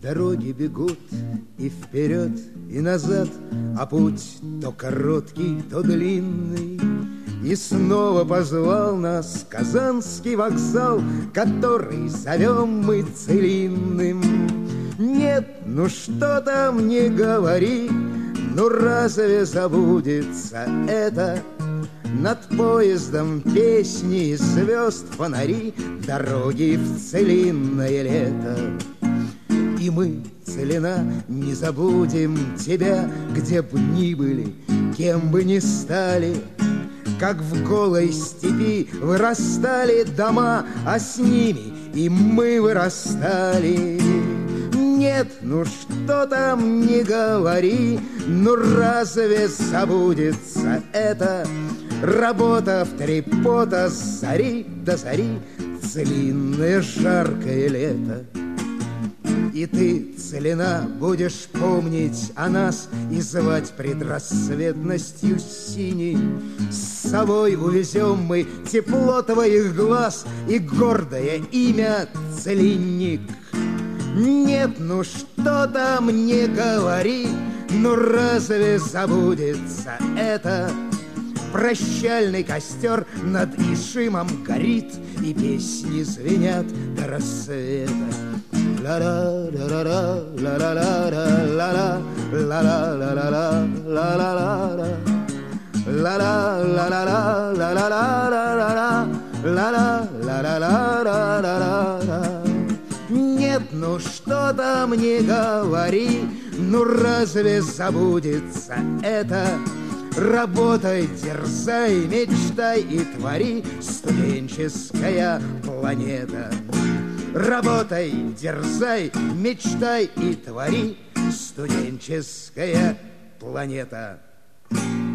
Дороги бегут и вперед, и назад, а путь то короткий, то длинный. И снова позвал нас Казанский вокзал, который зовем мы Целинным. Нет, ну что там не говори, ну разве забудется это? Над поездом песни и звезд фонари, дороги в целинное лето. И мы, Целина, не забудем тебя, где б ни были, кем бы ни стали. Как в голой степи вырастали дома, а с ними и мы вырастали. Нет, ну что там не говори, ну разве забудется это? Работа в три пота с зари до зари, целинное жаркое лето. И ты, Целина, будешь помнить о нас и звать предрассветностью синей. С собой увезем мы тепло твоих глаз и гордое имя Целинник. Нет, ну что там не говори, ну разве забудется это? Прощальный костер над Ишимом горит, и песни звенят до рассвета. Ла-ла-ла-ла-ла, ла-ла-ла-ла-ла, ла-ла-ла-ла-ла, ла-ла-ла-ла, ла-ла-ла-ла-ла, ла-ла-ла-ла-ла, ла-ла-ла-ла-ла-ла-ла. Нет, ну что там не говори, ну разве забудется это? Работай, дерзай, мечтай и твори, студенческая планета. Работай, дерзай, мечтай и твори, студенческая планета.